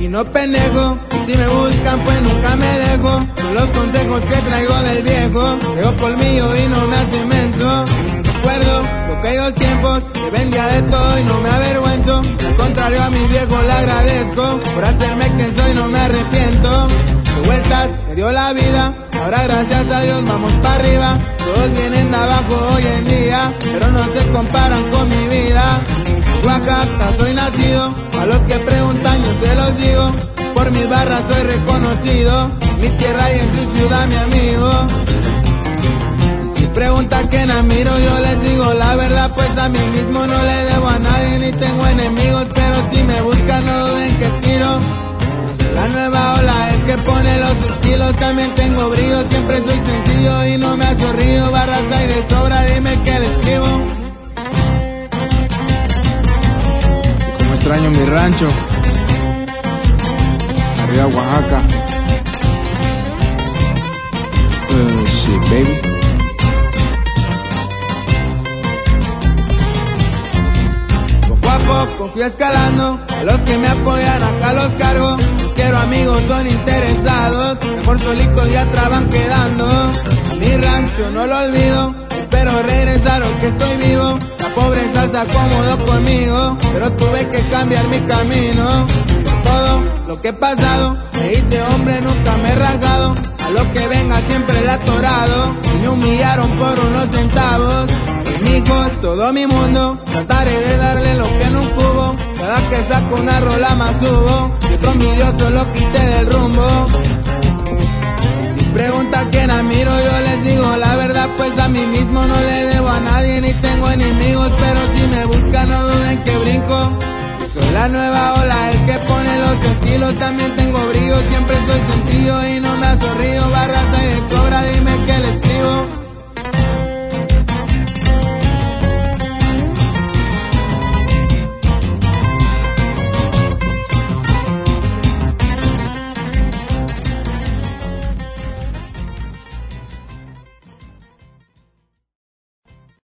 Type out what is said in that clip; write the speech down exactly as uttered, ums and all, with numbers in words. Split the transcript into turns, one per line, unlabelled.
y no pendejo. Y si me buscan pues nunca me dejo. Son los consejos que traigo del viejo. Traigo colmillo y no me hace menso. Recuerdo lo que aquellos tiempos que vendía de todo y no me avergüenzo. Al contrario a mi viejo le agradezco por hacerme quien soy, no me arrepiento. De vueltas me dio la vida, ahora gracias a Dios vamos para arriba. Todos vienen de abajo hoy en día, pero no se comparan con mi vida. En Oaxaca soy nacido, a los que preguntan yo se los digo. Por mis barras soy reconocido, en mi tierra y en su ciudad mi amigo. Y si preguntan quién admiro yo les digo la verdad, pues a mí mismo no le debo a nadie ni tengo enemigos. Pero si me buscan no duden que tiro. La nueva ola es que pone los estilos, también tengo brillo, siempre soy sencillo y no me ha corrido. Barras hay de sobra, dime que le escribo.
Como extraño mi rancho, arriba Oaxaca. Uh, shit, baby.
Poco a poco fui escalando, a los que me apoyan acá los cargo. Quiero amigos, son interesados, mejor solitos ya traban quedando. Mi rancho no lo olvido, espero regresar hoy que estoy vivo. La pobreza se acomodó conmigo, pero tuve que cambiar mi camino. Por todo lo que he pasado, me hice hombre, nunca me he rasgado. A lo que venga siempre le he atorado, y me humillaron por unos centavos. Conmigo es todo mi mundo, trataré de darle lo que no cubo. Cada que saco una rola más subo, y otro envidioso lo quité del rumbo. Si pregunta quién admiro yo les digo la verdad, pues a mí mismo no le debo a nadie ni tengo enemigos. Pero si me buscan no duden que brinco, soy la nueva